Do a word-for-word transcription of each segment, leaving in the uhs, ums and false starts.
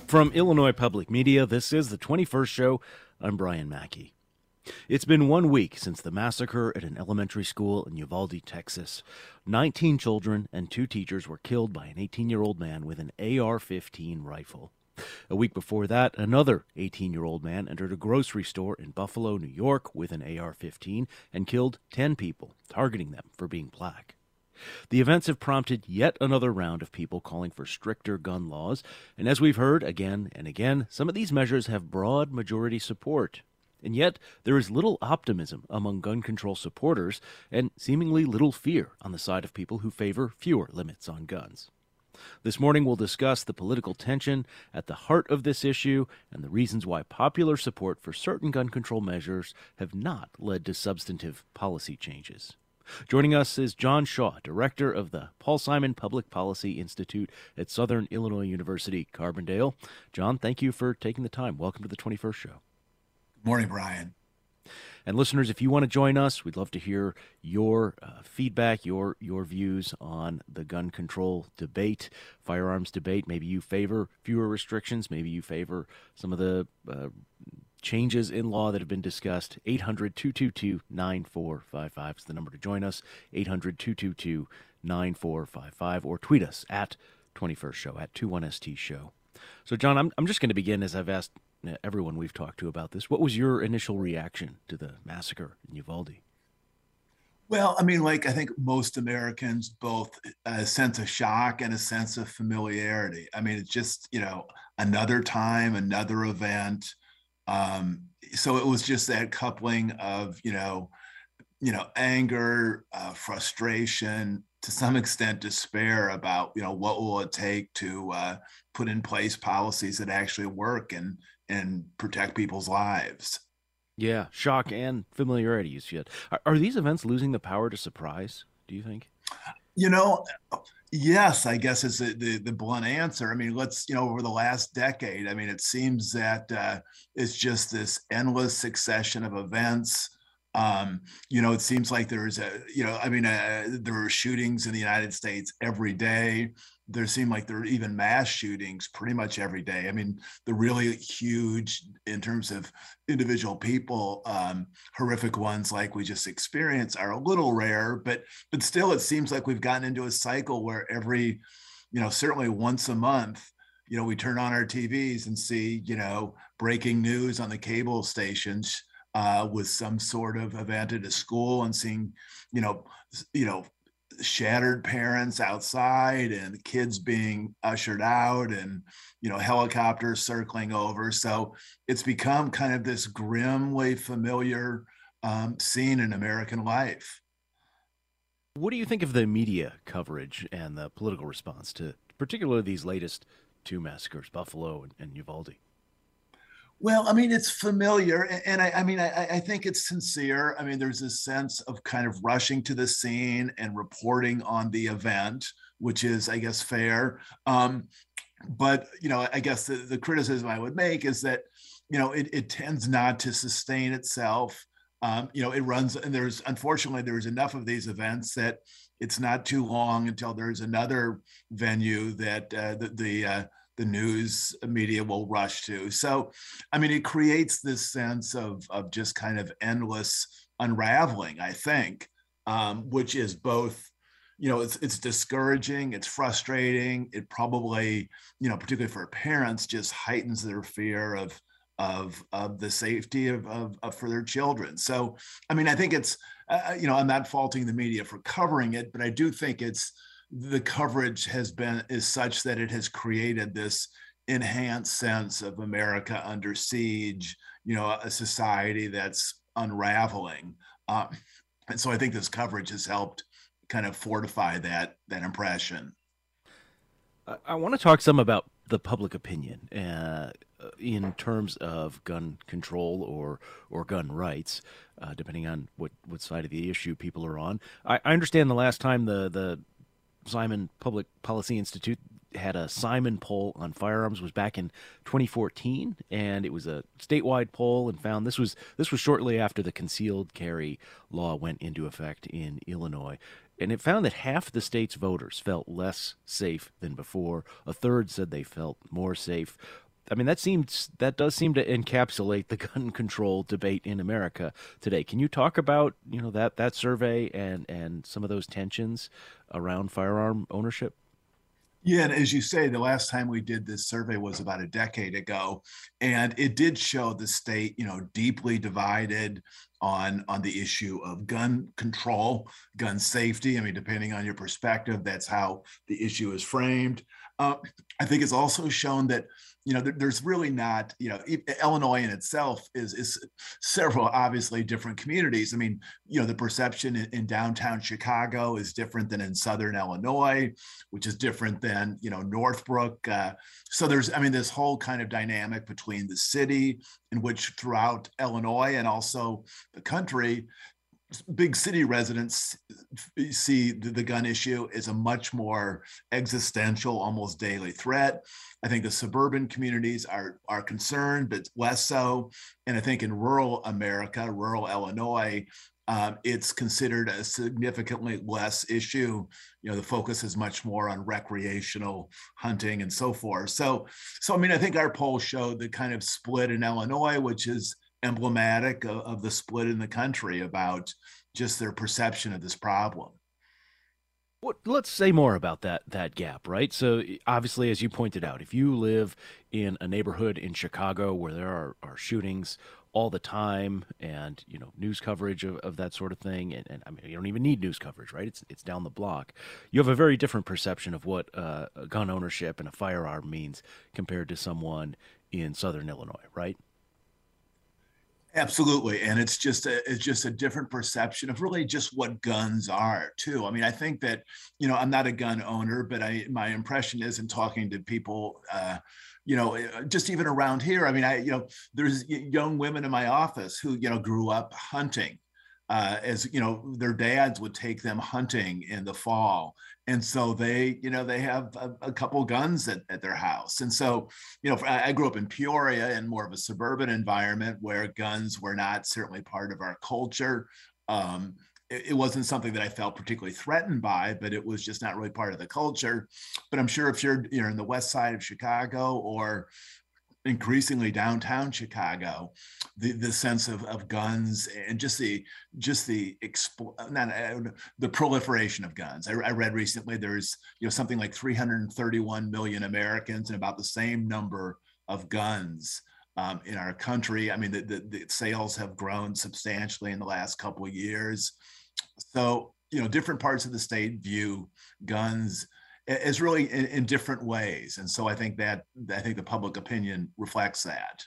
From Illinois Public Media, this is the twenty-first Show. I'm Brian Mackey. It's been one week since the massacre at an elementary school in Uvalde, Texas. nineteen children and two teachers were killed by an eighteen-year-old man with an A R fifteen rifle. A week before that, another eighteen-year-old man entered a grocery store in Buffalo, New York with an A R fifteen and killed ten people, targeting them for being black. The events have prompted yet another round of people calling for stricter gun laws, and as we've heard again and again, some of these measures have broad majority support. And yet, there is little optimism among gun control supporters and seemingly little fear on the side of people who favor fewer limits on guns. This morning, we'll discuss the political tension at the heart of this issue and the reasons why popular support for certain gun control measures have not led to substantive policy changes. Joining us is John Shaw, director of the Paul Simon Public Policy Institute at Southern Illinois University, Carbondale. John, thank you for taking the time. Welcome to the twenty-first Show. Good morning, Brian. And listeners, if you want to join us, we'd love to hear your uh, feedback, your your views on the gun control debate, firearms debate. Maybe you favor fewer restrictions. Maybe you favor some of the uh, changes in law that have been discussed. eight hundred, two two two, nine four five five is the number to join us. eight hundred, two two two, nine four five five, or tweet us at twenty-first Show, at twenty-one S T Show. So, John, I'm I'm just going to begin, as I've asked everyone we've talked to about this. What was your initial reaction to the massacre in Uvalde? Well, I mean, like I think most Americans, both a sense of shock and a sense of familiarity. I mean, it's just, you know, another time, another event. Um, so it was just that coupling of, you know, you know, anger, uh, frustration, to some extent despair about, you know, what will it take to uh, put in place policies that actually work and and protect people's lives. Yeah, shock and familiarity, you said. Are, are these events losing the power to surprise, do you think? You know, yes, I guess is the, the, the blunt answer. I mean, let's, you know, over the last decade, I mean, it seems that uh, it's just this endless succession of events. Um, you know, it seems like there's a, you know, I mean, uh, there are shootings in the United States every day. There seem like there are even mass shootings pretty much every day. I mean, the really huge, in terms of individual people, um, horrific ones like we just experienced are a little rare, but but still, it seems like we've gotten into a cycle where every, you know, certainly once a month, you know, we turn on our T Vs and see, you know, breaking news on the cable stations uh, with some sort of event at a school, and seeing, you know, you know. shattered parents outside and kids being ushered out, and you know, helicopters circling over. So it's become kind of this grimly familiar um, scene in American life. What do you think of the media coverage and the political response to particularly these latest two massacres, Buffalo and, and Uvalde? Well, I mean, it's familiar, and I, I mean, I, I think it's sincere. I mean, there's a sense of kind of rushing to the scene and reporting on the event, which is, I guess, fair. Um, but, you know, I guess the, the criticism I would make is that, you know, it, it tends not to sustain itself. Um, you know, it runs, and there's, unfortunately, there's enough of these events that it's not too long until there's another venue that uh, the, the uh, the news media will rush to. So, I mean, it creates this sense of, of just kind of endless unraveling, I think, um, which is both, you know, it's, it's discouraging, it's frustrating. It probably, you know, particularly for parents, just heightens their fear of, of, of the safety of, of, of for their children. So, I mean, I think it's, uh, you know, I'm not faulting the media for covering it, but I do think it's, the coverage has been is such that it has created this enhanced sense of America under siege, you know, a society that's unraveling. Um, and so I think this coverage has helped kind of fortify that, that impression. I, I want to talk some about the public opinion uh, in terms of gun control or or gun rights, uh, depending on what, what side of the issue people are on. I, I understand the last time the the Simon Public Policy Institute had a Simon poll on firearms was back in twenty fourteen, and it was a statewide poll, and found this was this was shortly after the concealed carry law went into effect in Illinois. And it found that half the state's voters felt less safe than before. A third said they felt more safe. I mean, that seems that does seem to encapsulate the gun control debate in America today. Can you talk about, you know, that that survey and and some of those tensions around firearm ownership? Yeah, and as you say, the last time we did this survey was about a decade ago, and it did show the state, you know, deeply divided on on the issue of gun control, gun safety. I mean, depending on your perspective, that's how the issue is framed. Uh, I think it's also shown that, you know, there, there's really not, you know, Illinois in itself is is several obviously different communities. I mean, you know, the perception in, in downtown Chicago is different than in Southern Illinois, which is different than, you know, Northbrook. Uh, so there's, I mean, this whole kind of dynamic between the city, in which throughout Illinois and also the country, big city residents see the, the gun issue as a much more existential, almost daily threat. I think the suburban communities are are concerned, but less so. And I think in rural America, rural Illinois, um, it's considered a significantly less issue. You know, the focus is much more on recreational hunting and so forth. So, so I mean, I think our poll showed the kind of split in Illinois, which is emblematic of, of the split in the country about just their perception of this problem. What, let's say more about that that gap, right? So obviously, as you pointed out, if you live in a neighborhood in Chicago where there are, are shootings all the time, and you know news coverage of, of that sort of thing, and, and I mean you don't even need news coverage, right? It's it's down the block. You have a very different perception of what uh, gun ownership and a firearm means compared to someone in Southern Illinois, right? Absolutely, and it's just a it's just a different perception of really just what guns are too. I mean, I think that, you know, I'm not a gun owner, but I my impression is in talking to people, uh, you know, uh, just even around here. I mean, I you know, there's young women in my office who, you know, grew up hunting. Uh, as you know, their dads would take them hunting in the fall, and so they, you know, they have a, a couple guns at, at their house. And so, you know, I, I grew up in Peoria in more of a suburban environment where guns were not certainly part of our culture. Um, it, it wasn't something that I felt particularly threatened by, but it was just not really part of the culture. But I'm sure if you're, you know, in the west side of Chicago or increasingly downtown Chicago, the the sense of, of guns and just the just the expl- not, uh, the proliferation of guns. I, I read recently there's, you know, something like three hundred thirty-one million Americans and about the same number of guns um, in our country. I mean, the, the, the sales have grown substantially in the last couple of years. So, you know, different parts of the state view guns is really in, in different ways. And so I think that I think the public opinion reflects that.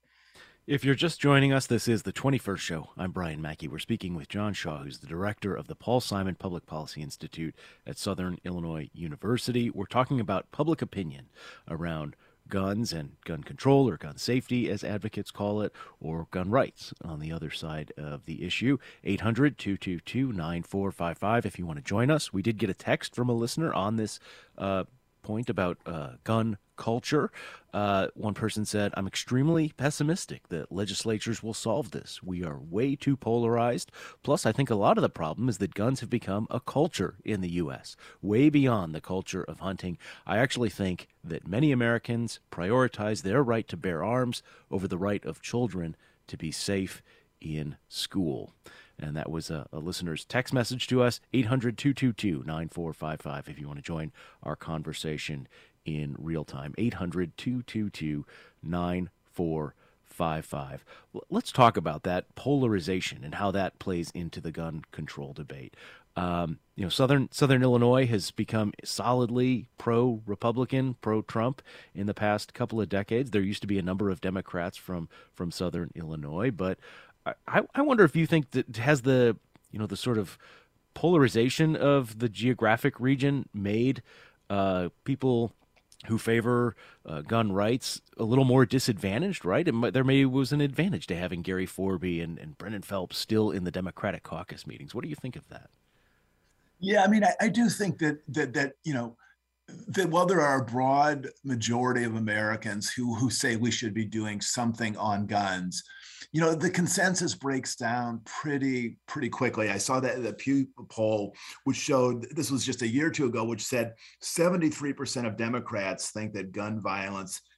If you're just joining us, this is the twenty-first show. I'm Brian Mackey. We're speaking with John Shaw, who's the director of the Paul Simon Public Policy Institute at Southern Illinois University. We're talking about public opinion around guns and gun control, or gun safety, as advocates call it, or gun rights on the other side of the issue. eight hundred, two two two, nine four five five if you want to join us. We did get a text from a listener on this uh, point about uh, gun culture. Uh, one person said, I'm extremely pessimistic that legislatures will solve this. We are way too polarized. Plus, I think a lot of the problem is that guns have become a culture in the U S, way beyond the culture of hunting. I actually think that many Americans prioritize their right to bear arms over the right of children to be safe in school. And that was a, a listener's text message to us, eight hundred, two two two, nine four five five, if you want to join our conversation in real time. eight hundred, two two two, nine four five five. Let's talk about that polarization and how that plays into the gun control debate. Um, you know, Southern Southern Illinois has become solidly pro-Republican, pro-Trump in the past couple of decades. There used to be a number of Democrats from from Southern Illinois, but I, I wonder if you think that has the, you know, the sort of polarization of the geographic region made uh, people who favor uh, gun rights a little more disadvantaged, right? It, there maybe was an advantage to having Gary Forby and, and Brennan Phelps still in the Democratic caucus meetings. What do you think of that? Yeah, I mean, I, I do think that that that you know that while there are a broad majority of Americans who who say we should be doing something on guns, you know, the consensus breaks down pretty pretty quickly. I saw that the Pew poll, which showed, this was just a year or two ago, which said seventy-three percent of Democrats think that gun violence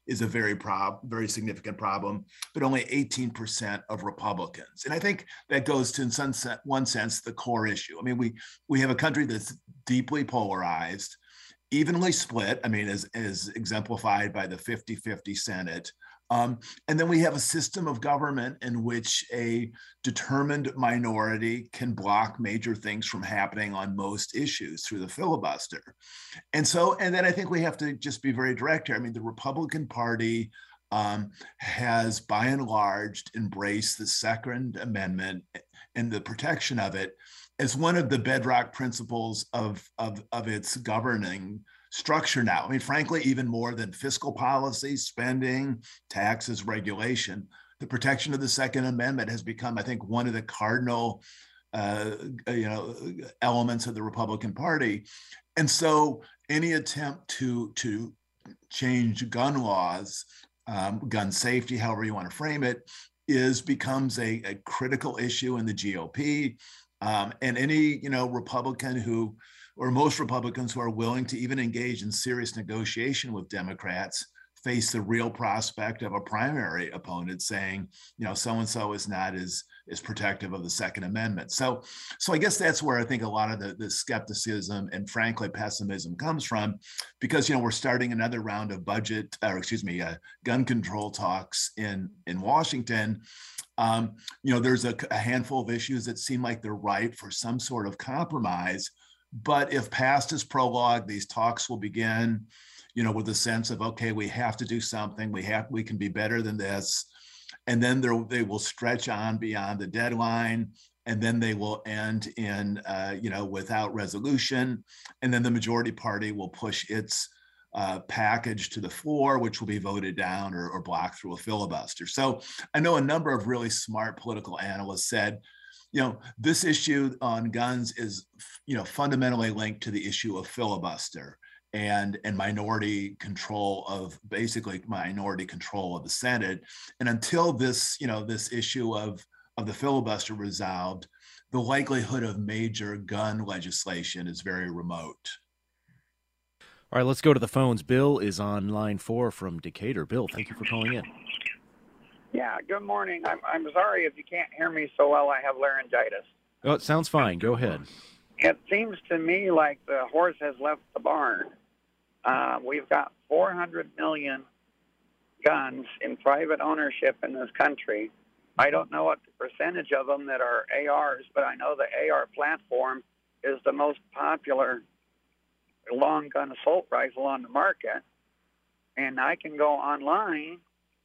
is a very prob very significant problem, but only eighteen percent of Republicans. And I think that goes to, in some sense, one sense, the core issue. I mean, we we have a country that's deeply polarized, evenly split. I mean, as, as exemplified by the fifty fifty Senate. Um, and then we have a system of government in which a determined minority can block major things from happening on most issues through the filibuster. And so, and then I think we have to just be very direct here. I mean, the Republican Party um, has by and large embraced the Second Amendment and the protection of it as one of the bedrock principles of, of, of its governing structure now. I mean, frankly, even more than fiscal policy, spending, taxes, regulation, the protection of the Second Amendment has become, I think, one of the cardinal, uh, you know, elements of the Republican Party. And so, any attempt to to change gun laws, um, gun safety, however you want to frame it, is becomes a, a critical issue in the G O P. Um, and any, you know, Republican who, or most Republicans who are willing to even engage in serious negotiation with Democrats, face the real prospect of a primary opponent saying, you know, so-and-so is not as, as protective of the Second Amendment. So, so I guess that's where I think a lot of the, the skepticism and frankly pessimism comes from, because, you know, we're starting another round of budget, or excuse me, uh, gun control talks in, in Washington. Um, you know, there's a, a handful of issues that seem like they're ripe for some sort of compromise. But if past is prologue, these talks will begin, you know, with a sense of, okay, we have to do something. We have, we can be better than this. And then they will stretch on beyond the deadline. And then they will end in, uh, you know, without resolution. And then the majority party will push its uh, package to the floor, which will be voted down or, or blocked through a filibuster. So I know a number of really smart political analysts said, you know, this issue on guns is, you know, fundamentally linked to the issue of filibuster and, and minority control of, basically minority control of the Senate. And until this, you know, this issue of, of the filibuster resolved, the likelihood of major gun legislation is very remote. All right, let's go to the phones. Bill is on line four from Decatur. Bill, thank you for calling in. Yeah, good morning. I'm I'm sorry if you can't hear me so well. I have laryngitis. Oh, it sounds fine. Go ahead. It seems to me like the horse has left the barn. Uh, we've got four hundred million guns in private ownership in this country. I don't know what the percentage of them that are A Rs, but I know the A R platform is the most popular long gun assault rifle on the market. And I can go online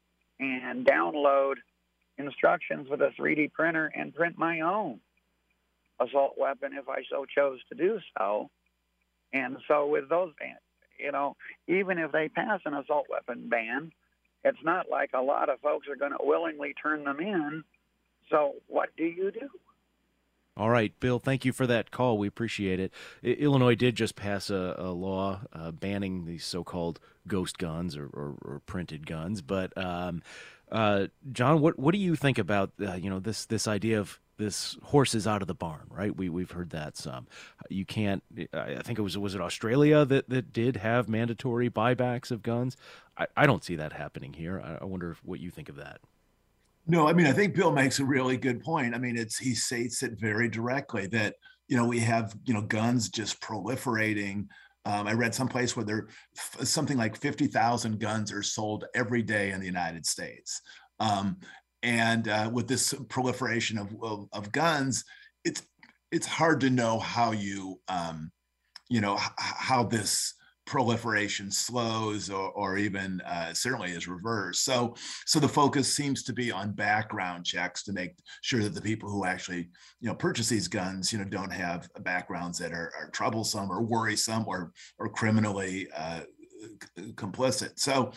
and download instructions with a three D printer and print my own assault weapon if I so chose to do so. And so with those, you know, even if they pass an assault weapon ban, it's not like a lot of folks are going to willingly turn them in. So what do you do? All right, Bill, thank you for that call. We appreciate it. I- Illinois did just pass a, a law uh, banning these so-called ghost guns or, or, or printed guns. But, um, uh, John, what what do you think about, uh, you know, this this idea of this horse is out of the barn, right? We, we've heard that some. You can't, I think it was, was it Australia that, that did have mandatory buybacks of guns? I, I don't see that happening here. I, I wonder what you think of that. No, I mean, I think Bill makes a really good point. I mean, it's, he states it very directly that, you know, we have, you know, guns just proliferating. Um, I read someplace where there something like fifty thousand guns are sold every day in the United States. Um, and uh, with this proliferation of, of, of guns, it's, it's hard to know how you, um, you know, h- how this proliferation slows or, or even uh, certainly is reversed. So, so the focus seems to be on background checks to make sure that the people who actually, you know, purchase these guns, you know, don't have backgrounds that are, are troublesome or worrisome or or criminally uh, complicit. So,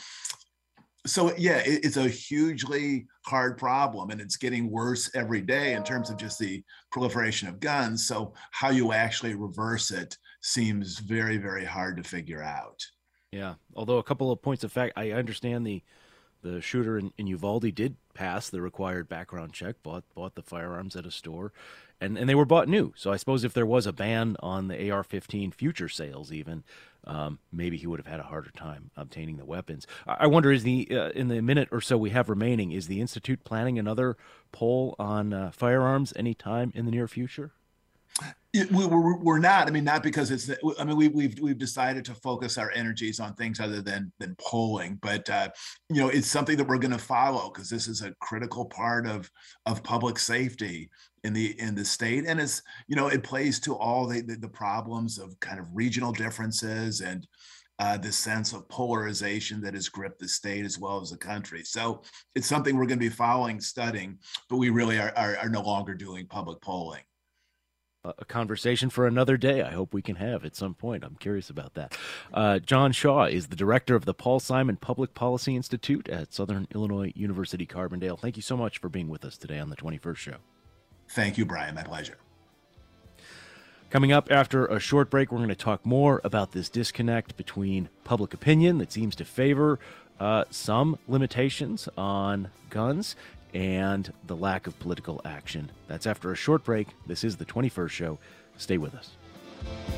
so yeah, it, it's a hugely hard problem, and it's getting worse every day in terms of just the proliferation of guns. So, how you actually reverse it seems very, very hard to figure out. Yeah, although a couple of points of fact, I understand the the shooter in, in Uvalde did pass the required background check, bought bought the firearms at a store, and, and they were bought new. So I suppose if there was a ban on the A R fifteen future sales even, um, maybe he would have had a harder time obtaining the weapons. I, I wonder, is the uh, in the minute or so we have remaining, is the Institute planning another poll on uh, firearms anytime in the near future? It, we, we're, we're not. I mean, not because it's. I mean, we, we've we've decided to focus our energies on things other than than polling. But uh, you know, it's something that we're going to follow because this is a critical part of of public safety in the in the state, and it's, you know, it plays to all the the, the problems of kind of regional differences and uh, this sense of polarization that has gripped the state as well as the country. So it's something we're going to be following, studying, but we really are are, are no longer doing public polling. A conversation for another day I hope we can have at some point. I'm curious about that. Uh, John Shaw is the director of the Paul Simon Public Policy Institute at Southern Illinois University, Carbondale. Thank you so much for being with us today on the twenty-first Show. Thank you, Brian. My pleasure. Coming up after a short break, we're going to talk more about this disconnect between public opinion that seems to favor uh, some limitations on guns and the lack of political action. That's after a short break. This is the twenty-first Show. Stay with us.